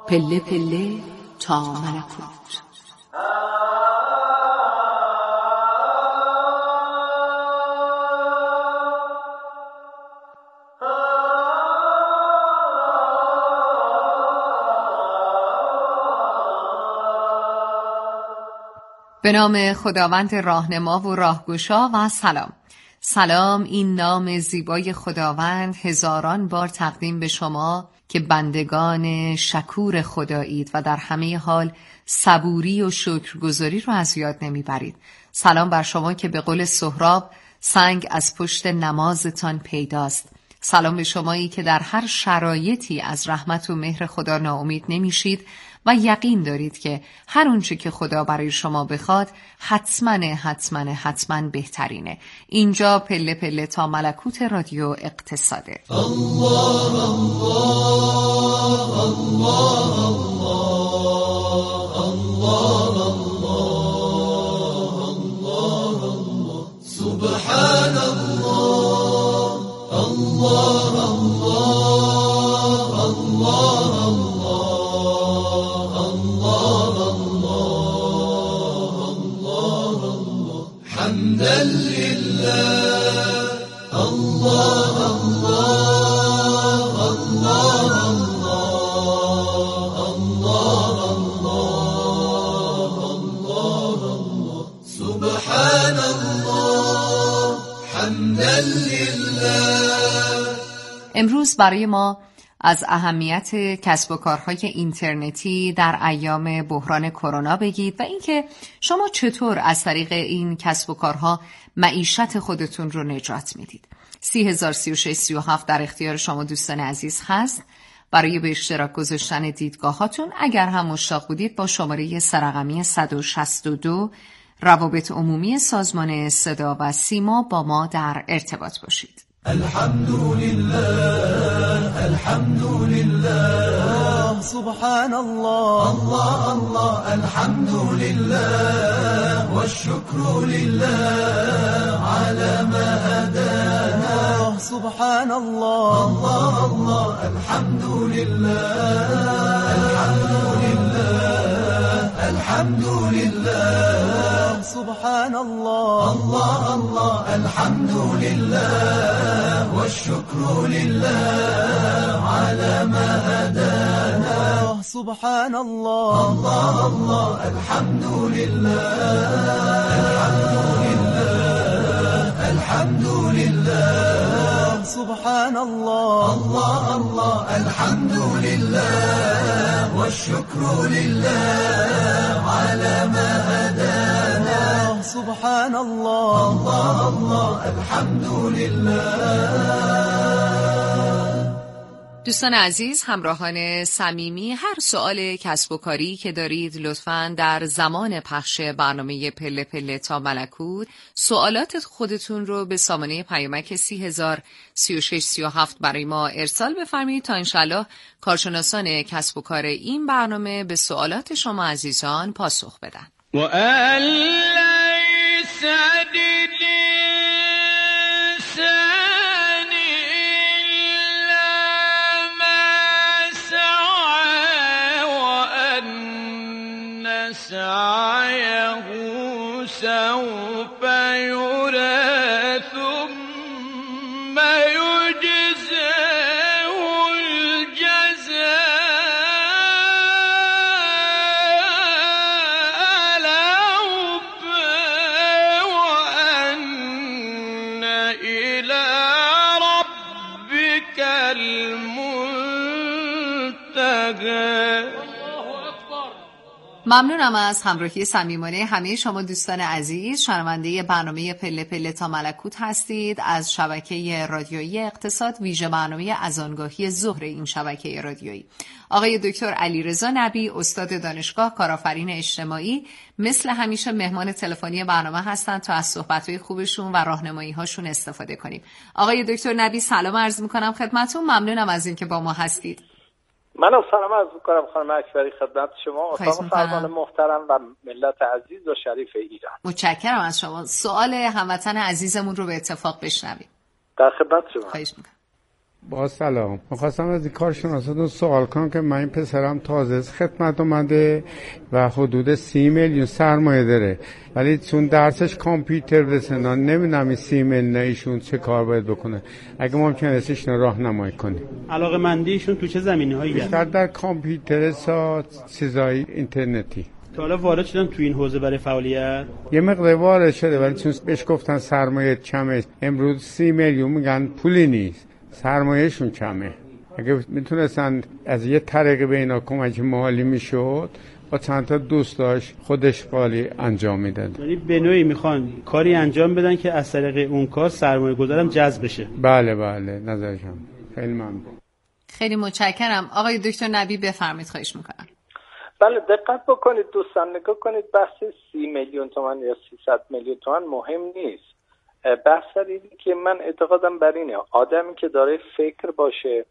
پله پله تا ملکوت. به نام خداوند راهنما و راهگشا و سلام. سلام، این نام زیبای خداوند هزاران بار تقدیم به شما که بندگان شکور خدایید و در همه حال صبوری و شکرگزاری رو از یاد نمیبرید. سلام بر شما که به قول سهراب سنگ از پشت نمازتان پیداست. سلام به شمایی که در هر شرایطی از رحمت و مهر خدا ناامید نمیشید و یقین دارید که هر اونچه که خدا برای شما بخواد حتما بهترینه. اینجا پله پله تا ملکوت رادیو اقتصاده. الله الله الله الله الله الله سبحان الله الله الله الله حمدا لله الله الله الله الله الله الله سبحان الله حمدا لله. امروز برای ما از اهمیت کسب و کارهای اینترنتی در ایام بحران کرونا بگید و اینکه شما چطور از طریق این کسب و کارها معیشت خودتون رو نجات میدید. 30,036,37 در اختیار شما دوستان عزیز هست برای به اشتراک گذاشتن دیدگاهاتون. اگر هم مشتاق بودید با شماره سرقمی 162 روابط عمومی سازمان صدا و سیما با ما در ارتباط باشید. الحمد لله الحمد لله سبحان الله الله الله الحمد لله والشكر لله على ما هدانا سبحان الله الله الله الحمد لله الحمد لله سبحان الله الله الله الحمد لله والشكر لله على ما هدانا سبحان الله الله الله الحمد لله الحمد لله سبحان الله الله الله الحمد لله والشكر لله على ما هدانا سبحان الله الله الله الحمد لله. دوستان عزیز، همراهان صمیمی، هر سوال کسب و کاری که دارید لطفاً در زمان پخش برنامه پله پله تا ملکوت سوالات خودتون رو به سامانه پیامک 30,036,37 برای ما ارسال بفرمایید تا انشالله کارشناسان کسب و کار این برنامه به سوالات شما عزیزان پاسخ بدن. سعيه سوف يرى ثم يجزيه الجزاء الأوفى وأن إلى ربك المنتهى. ممنونم از همراهی صمیمانه همه شما دوستان عزیز. شنونده برنامه پله پله تا ملکوت هستید از شبکه رادیویی اقتصاد، ویژه برنامه اذانگاهی ظهر این شبکه رادیویی. آقای دکتر علیرضا نبی، استاد دانشگاه، کارآفرین اجتماعی، مثل همیشه مهمان تلفنی برنامه هستند تا از صحبت‌های خوبشون و راهنمایی‌هاشون استفاده کنیم. آقای دکتر نبی سلام عرض می‌کنم خدمتتون. ممنونم از اینکه با ما هستید. منم سلام عرض می‌کنم خانم اکبری خدمت شما، اتاق فرمان محترم و ملت عزیز و شریف ایران. متشکرم از شما. سوال هموطن عزیزمون رو به اتفاق بشنویم. در خدمت شما. خواهش می‌کنم. با سلام، می‌خواستم از این کارشناساتون سوال کنم که من این پسرم تازه از خدمت اومده و حدود 30 میلیون سرمایه داره، ولی چون درسش کامپیوتر بسنن نمیدونم این 30 میلیون ایشون چه کار باید بکنه. اگه ممکنه ایشون راهنمایی کنی. علاقه‌مندیشون تو چه زمینه‌هایی بیشتر در کامپیوتر چیزای اینترنتی. تا حالا وارد شدن تو این حوزه برای فعالیت؟ یه مقدار وارد شده ولی چون بهش گفتن سرمایه کمه، امروز 30 میلیون میگن پولی نیست، سرمایهشون کمه. اگه میتونستن از یه طریق به اینا کمک مالی میشد، با چند تا دوست داشت خودش قالی انجام میداد. یعنی به نوعی میخوان کاری انجام بدن که از طریق اون کار سرمایه گذارم جذب بشه. بله نظرشم. خیلی ممنون. خیلی متشکرم. آقای دکتر نبی بفرمایید، خواهش میکنم. بله دقت بکنید دوستان، نگاه کنید، بحث 30 میلیون تومان یا 300 میلیون تومان مهم نیست. بحث اینه که من اعتقادم بر اینه آدمی که داره فکر باشه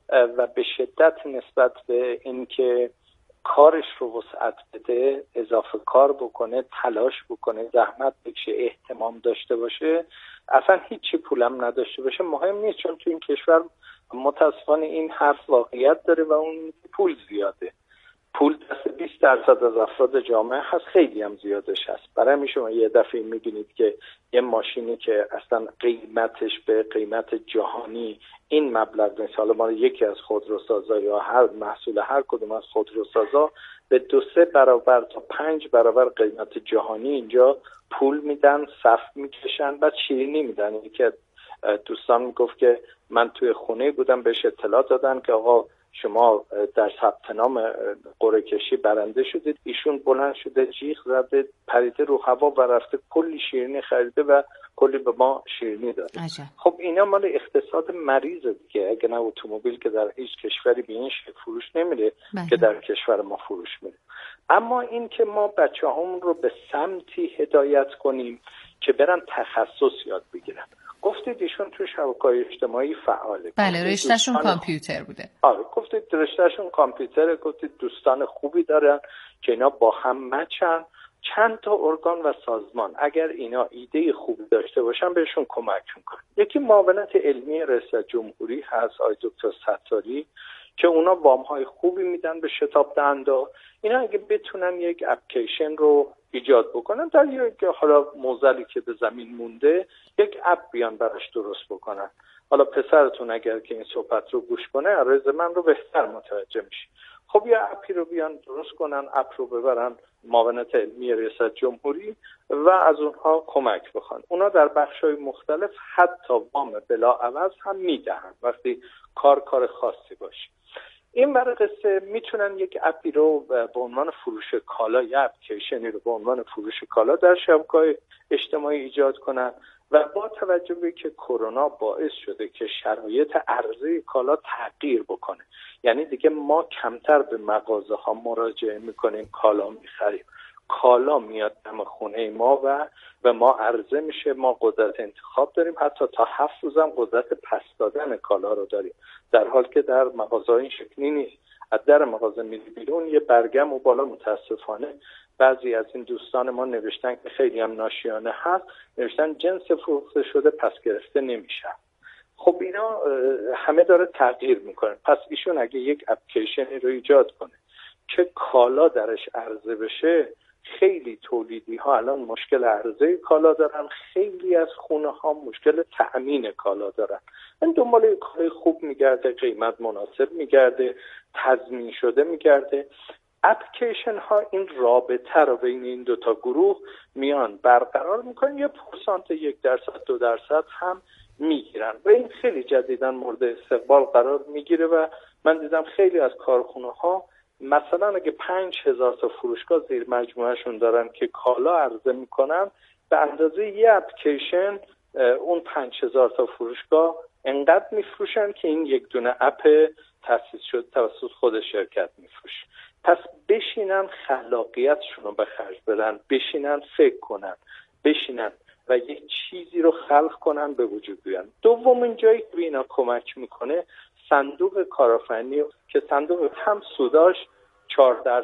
و به شدت نسبت به این که کارش رو وسعت بده، اضافه کار بکنه، تلاش بکنه، زحمت بکشه، اهتمام داشته باشه، اصلا هیچی پولم نداشته باشه مهم نیست. چون تو این کشور متاسفانه این حرف واقعیت داره و اون پول زیاده. پول دست 20% از افراد جامعه هست، خیلی هم زیادش هست. برای همین شما یه دفعه میبینید که یه ماشینی که اصلا قیمتش به قیمت جهانی این مبلغ نیست، حالا ما یکی از خودروسازا یا هر محصول هر کدوم از خودروسازا به 2-3 برابر تا 5 برابر قیمت جهانی اینجا پول میدن، صف میکشن و شیرینی میدن. یکی دوستان میگفت که من توی خونه بودم، بهش اطلاع دادن که آقا شما در ثبت نام قرعه کشی برنده شدید. ایشون بلند شده، جیغ زده، پریده رو هوا و رفته کلی شیرینی خریده و کلی به ما شیرینی داده. خب اینا مال اقتصاد مریضه دیگه. اگه نه اتومبیل که در هیچ کشوری به این شکل فروش نمیره که در کشور ما فروش میره. اما این که ما بچه‌هامون رو به سمتی هدایت کنیم که برن تخصص یاد بگیرن. گفتید ایشون تو شبکه‌های اجتماعی فعاله. بله، رشتهشون کامپیوتر بوده. آره، گفتید رشتهشون کامپیوتره، گفتید دوستان خوبی دارن که اینا با هم مچن. چند تا ارگان و سازمان اگر اینا ایده خوبی داشته باشن بهشون کمک میکنه. یکی معاونت علمی ریاست جمهوری هست، آقای دکتر ستاری، که اونا وام‌های خوبی میدن به شتاب دهنده. اینا اگه بتونن یک اپلیکیشن رو ایجاد بکنن، در یک حالا موزلی که به زمین مونده، یک اپ بیان براش درست بکنن. حالا پسرتون اگر که این صحبت رو گوش کنه عرض من رو بهتر متوجه میشه. خب یه اپی رو بیان درست کنن، اپ رو ببرن معاونت علمی ریاست جمهوری و از اونها کمک بخوان. اونا در بخش‌های مختلف حتی وام بلاعوض هم میدهن وقتی کار خاصی باشه. این برای قصه میتونن یک اپی رو به عنوان فروش کالا یا اپلیکیشنی رو به عنوان فروش کالا در شبکه‌های اجتماعی ایجاد کنن و با توجه به که کرونا باعث شده که شرایط عرضه کالا تغییر بکنه، یعنی دیگه ما کمتر به مغازه ها مراجعه میکنیم، کالا میخریم، کالا میاد دم خونه ما و به ما عرضه میشه، ما قدرت انتخاب داریم، حتی تا 7 روزم قدرت پس دادن کالا رو داریم، در حال که در مغازه این شکلی نیست. از در مغازه میری بیرون یه برگم و بالا متاسفانه بعضی از این دوستان ما نوشتن که خیلی هم ناشیانه هست، نوشتن جنس فروخته شده پس گرفته نمیشه. خب اینا همه داره تغییر میکنه. پس ایشون اگه یک اپلیکیشنی رو ایجاد کنه که کالا درش عرضه بشه، خیلی تولیدی ها الان مشکل عرضه کالا دارن، خیلی از خونه ها مشکل تأمین کالا دارن. این دنبال کالای خوب میگرده، قیمت مناسب میگرده، تضمین شده میگرده. اپلیکیشن ها این رابطه رو بین این دوتا گروه میان برقرار میکنن، یه پرسانت 1% 2% هم میگیرن و این خیلی جدیداً مورد استقبال قرار میگیره و من دیدم خیلی از کارخونه ها مثلا اگه 5000 تا فروشگاه زیر مجموعهشون دارن که کالا عرضه میکنن، به اندازه یه اپلیکیشن اون 5000 تا فروشگاه انقدر میفروشن که این یک دونه اپ تأسیس شده توسط خود شرکت میفروشه. پس بشینن خلاقیتشون رو به خرج بدن، بشینن فکر کنن، بشینن و یک چیزی رو خلق کنن به وجود بیارن. دومین جایی که اینا کمک میکنه صندوق کارآفرینی که صندوق هم سوداش 4%، 6%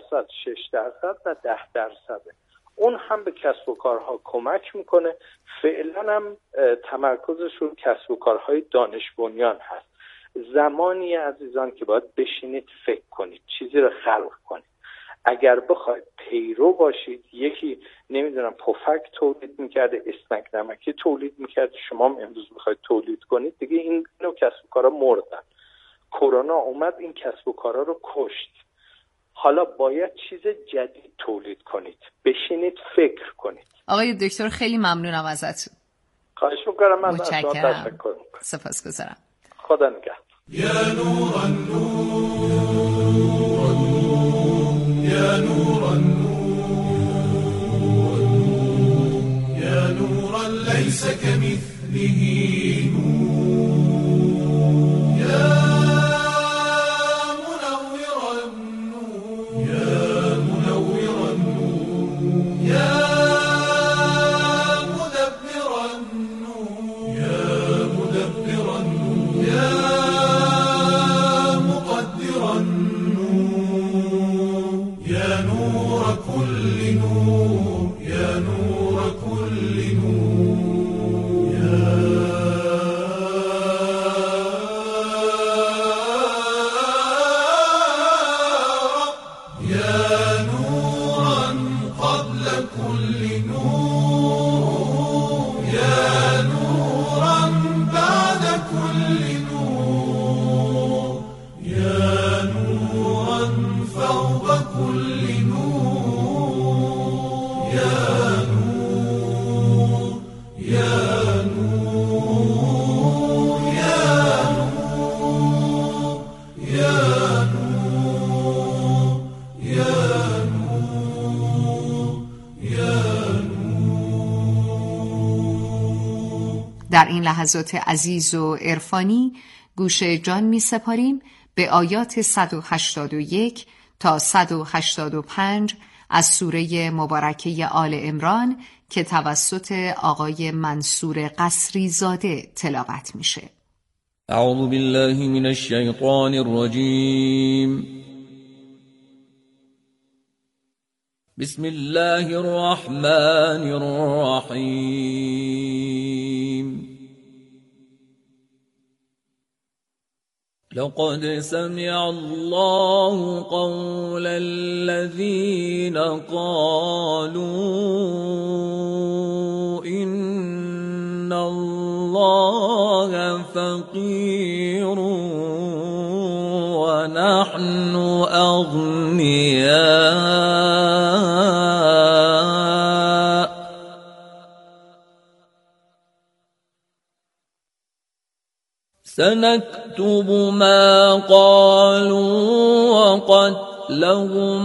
و 10%. اون هم به کسب و کارها کمک میکنه. فعلا هم تمرکزش رو کسب و کارهای دانش بنیان هست. زمانی عزیزان که باید بشینید فکر کنید، چیزی رو خلق کنید. اگر بخواید پیرو باشید، یکی نمیدونم پفک تولید میکرده، اسنک نمکی تولید میکرده، شما هم امروز میخواید تولید کنید، دیگه این نوع کسب و کارا مردن. کرونا اومد این کسب و کارا رو کشت. حالا باید چیز جدید تولید کنید، بشینید فکر کنید. آقای دکتر خیلی ممنونم ازتون. خواهش میکنم. من متشکرم. تشکر میکنم. سپاسگزارم. خدا نگهدار. يا نور النور يا نور النور يا نورا ليس كمثله نور يا منور النور يا منور النور يا مدبر النور يا مدبر النور يا مقدر النور يا نور كل نور يا نور كل نور يا رب يا نورا قبل كل نور يا نورا بعد كل نور يا نورا فوق كل نور يا نور يا نور يا نور يا نور يا نور يا نور. در این لحظات عزیز و عرفانی گوش جان می سپاریم به آیات 181 تا 185 از سوره مبارکه آل عمران که توسط آقای منصور قصری زاده تلاوت میشه. اعوذ بالله من الشیطان الرجیم. بسم الله الرحمن الرحیم. لقد سمع الله قول الذين قالوا إن الله فقير ونحن أغنياء سنكتب ما قالوا وقتلهم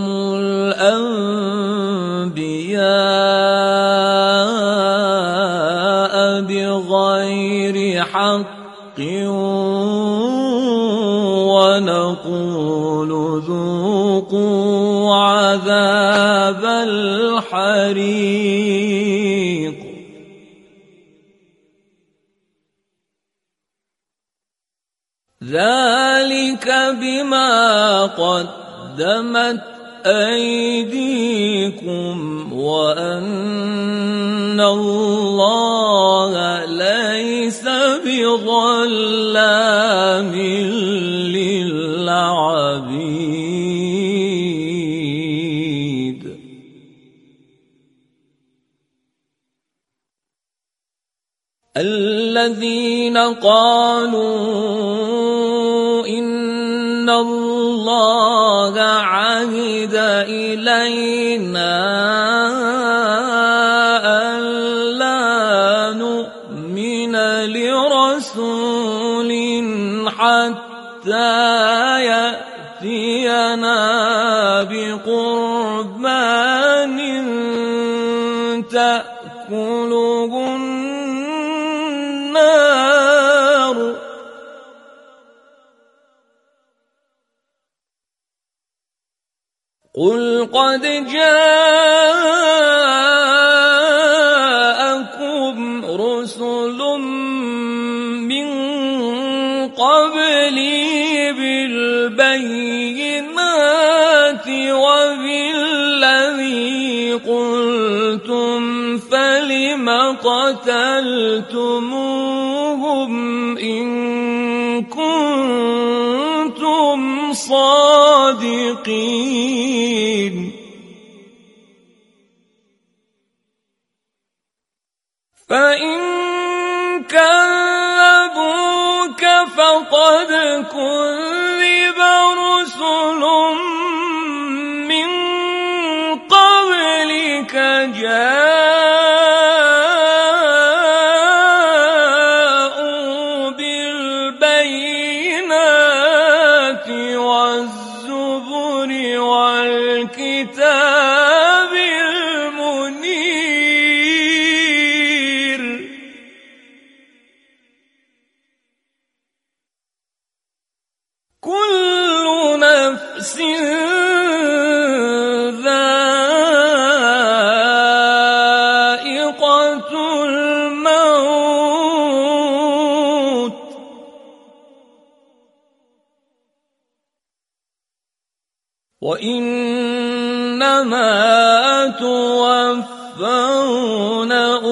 الأنبياء بغير حق ونقول ذوقوا عذاب الحريق ذلك بما قدمت أيديكم وأن الله ليس بظلام للعبيد. الذين قالوا إن الله عهد إلينا ألا نؤمن لرسول حتى يأتينا بقربان تأكله النار قل قد جاءكم رسل من قبلي بالبينات وبالذي قلتم فلم قتلتموهم إن كنتم صادقين فإن كذبوك فقد كذب رسل من قبلك جاءوا بالبينات والزبر والكتاب المنير كل نفس ذائقة الموت وإنما توفون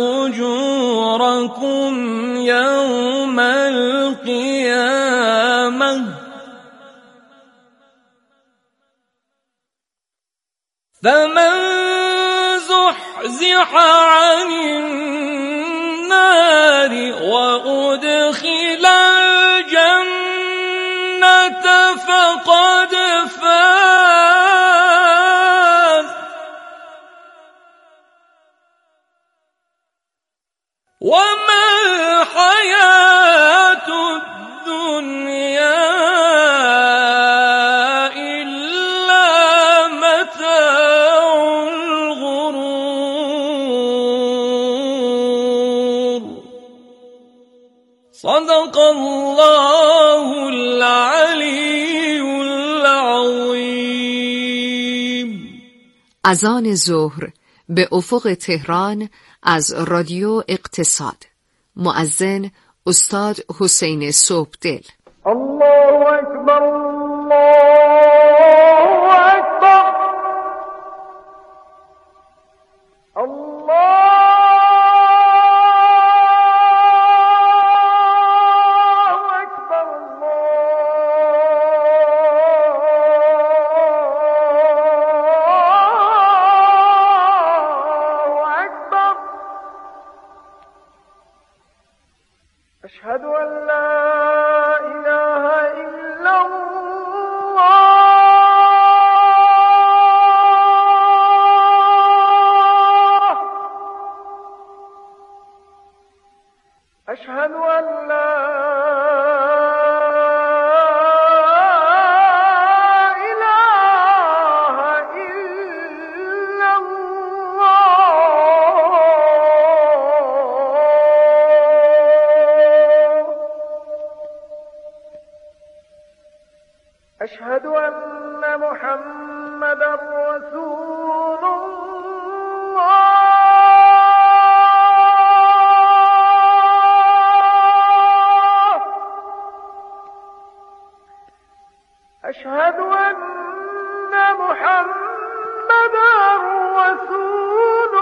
أجوركم يوم القيامة فمن زحزح عن النار وأدخل الجنة فقد فاز وما الحياة الدنيا إلا متاع الغرور صدق الله العلی العظیم. اذان ظهر به افق تهران از رادیو اقتصاد. مؤذن استاد حسین صبحدل. الله اکبر الله اکبر الله اکبر الله اکبر اشهد ان لا اله الا الله اشهد ان لا اله الا الله أشهد أن محمدا رسول الله أشهد أن محمدا رسول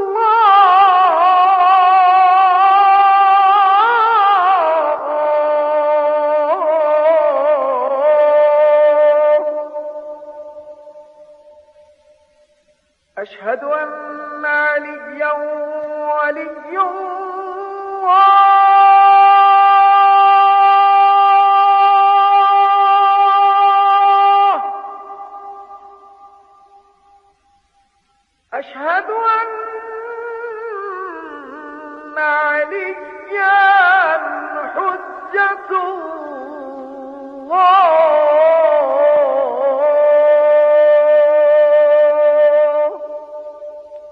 الله أشهد أن عليا ولي الله أشهد أن عليا حجة الله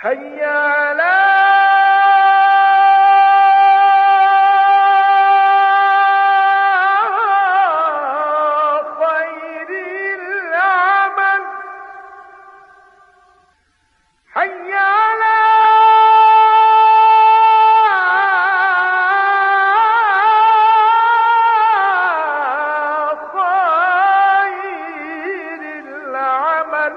حي على خير العمل حي على خير العمل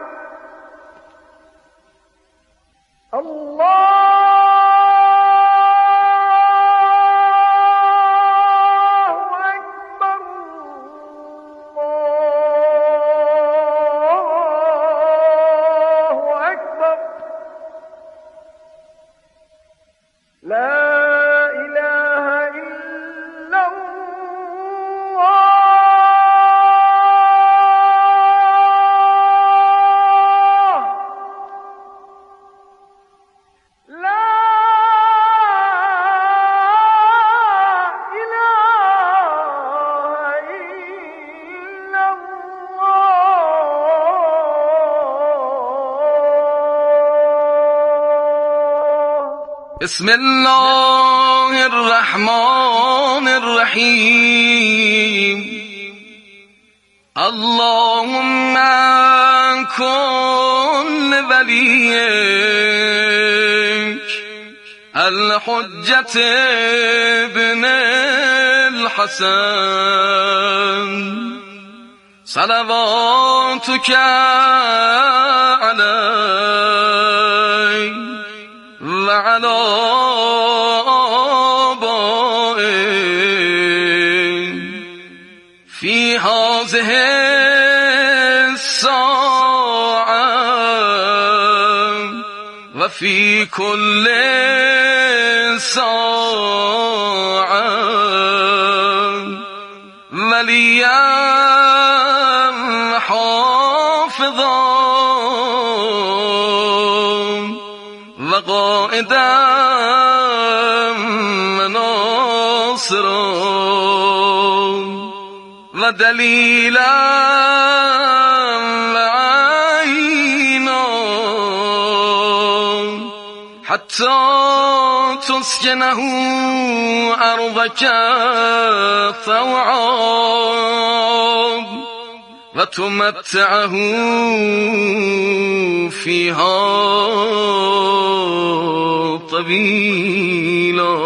بسم الله الرحمن الرحیم اللهم كن وليك الحجة ابن الحسن صلواتك عليه وعلى آبائه في هذه الساعة وفي كل ساعة وليا حافظا وقائدا وناصرا ودليلا وعينا حتى تسكنه أرضك طوعا وتمتعه فيها طويلا.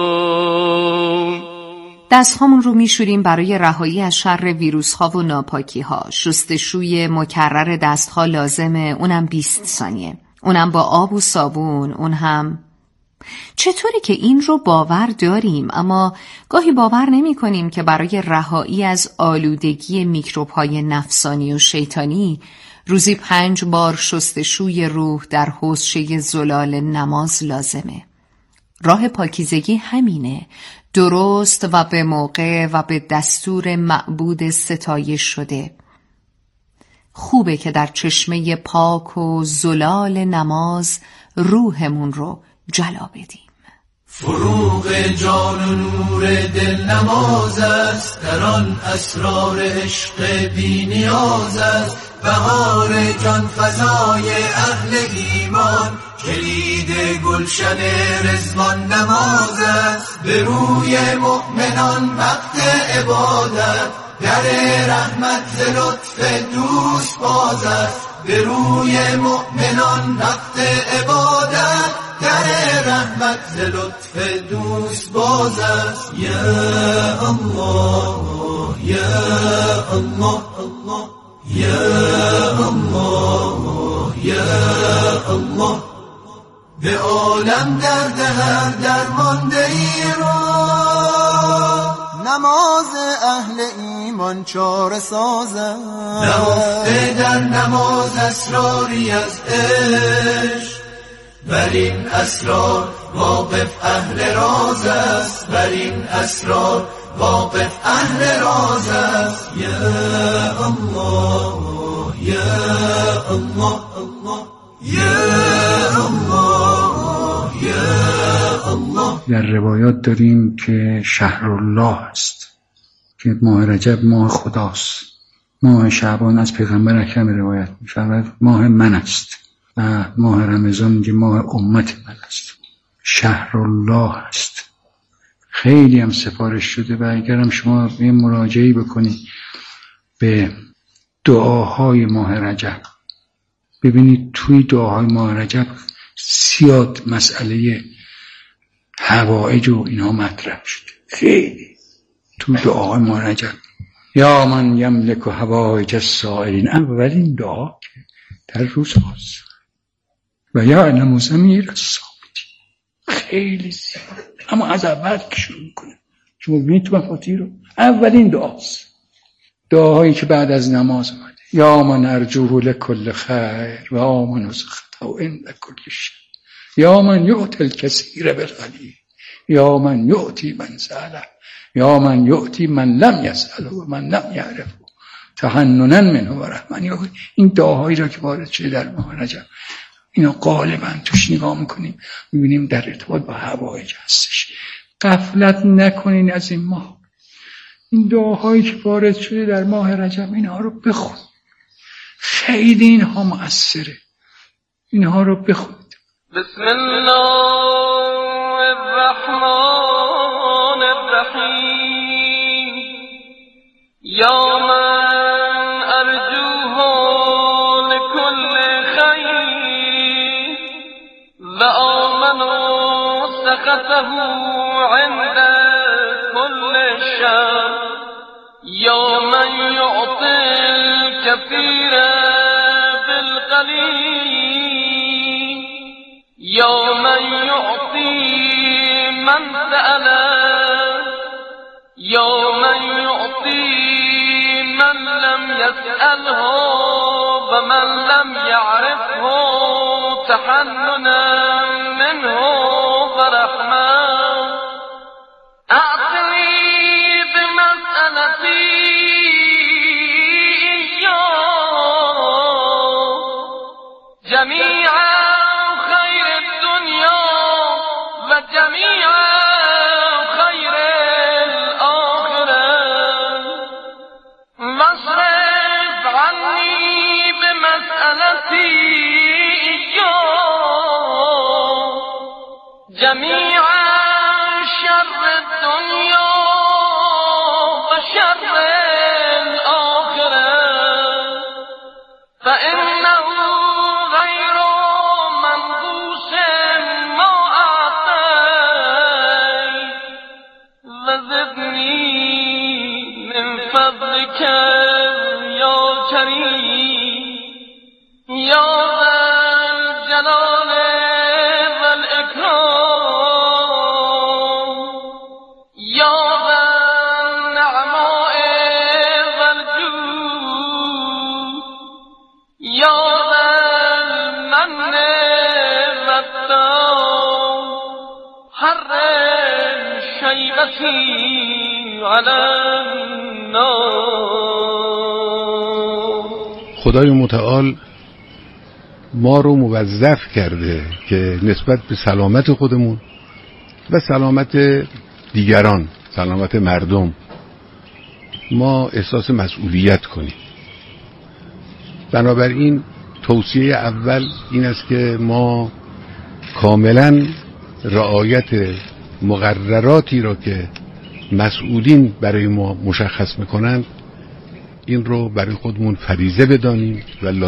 دستهامون رو میشوریم برای رهایی از شر ویروس ها و ناپاکی ها. شستشوی مکرر دستها لازمه، اونم 20 ثانیه، اونم با آب و صابون. اون هم چطوری که این رو باور داریم اما گاهی باور نمی کنیم که برای رهایی از آلودگی میکروب‌های نفسانی و شیطانی روزی 5 بار شستشوی روح در حوضچه زلال نماز لازمه. راه پاکیزگی همینه، درست و به موقع و به دستور معبود ستایش شده. خوبه که در چشمه پاک و زلال نماز روحمون رو جلا بدیم. فروغ جان و نور دل نماز است، در آن اسرار عشق بی نیاز است. بهار جان فضای اهل ایمان، کلید گلشن رضوان نماز است. به روی مؤمنان وقت عبادت، در رحمت ز لطف دوست باز است. به روی مؤمنان وقت عبادت، در رحمت ز لطف دوست باز است. یا الله یا الله یا الله یا الله، به عالم درد هر درمانده ای را نماز اهل ایمان چاره سازد. نهفته در نماز اسراری از عشق، بر این اسرار واقف اهل راز است. بر این اسرار واقف اهل راز است. یا الله یا الله یا الله یا الله. در روایات داریم که شهر الله است، که ماه رجب ماه خداست. ماه شعبان از پیغمبر اکرم روایت می‌شود ماه من است. و ماه رمضان میگه ماه امت من است، شهر الله است، خیلی هم سفارش شده. و اگرم شما یه مراجعه بکنید به دعاهای ماه رجب، ببینید توی دعاهای ماه رجب زیاد مسئله حوائج و اینا مطرح شده، خیلی تو دعاهای ماه رجب. یا من یملک حوائج السائلین، اولین دعا که در روز هاست، و یعلم ضمیر الصامتین، خیلی زیاد. اما از اول که شروع میکنه، شما ببینید تو مفاتیح رو اولین دعاست، دعاهایی که بعد از نماز اومده. یا من ارجوه لکل خیر و آمن سخطه عند کل شر، یا من یعطی الکثیر بالقلیل، یا من یعطی من سأله، یا من یعطی من لم یسأله و من لم یعرفه تحننا منه و رحمن. این دعاهایی را که وارد شده در ماه رجب، اینا غالبا توش نگاه میکنیم میبینیم در ارتباط با حوائج هستش. غفلت نکنین از این ماه. این دعاهایی که وارد شده در ماه رجب، اینها رو بخون، خیلی اینها مؤثره، اینها رو بخون. بسم الله الرحمن الرحیم. یا من ارجوه لكل خیر و آمن سخطه عند كل شر، یا من یعطی الکثیر بالقلیل، یا من یعطی من سأله، یا من یعطی من لم یسأله و من لم یعرفه تحننا منه و رحمه. اعطنی بمسألتی جميع خير الدنيا وجميع خير الآخرة، واصرف عني بمسألتي جميع شر الدنيا وشر الآخرة، فإنه خدای متعال ما رو موظف کرده که نسبت به سلامت خودمون و سلامت دیگران، سلامت مردم، ما احساس مسئولیت کنیم. بنابراین توصیه اول این است که ما کاملا رعایت مقرراتی را که مسئولین برای ما مشخص میکنند این رو برای خودمون فریضه بدانیم و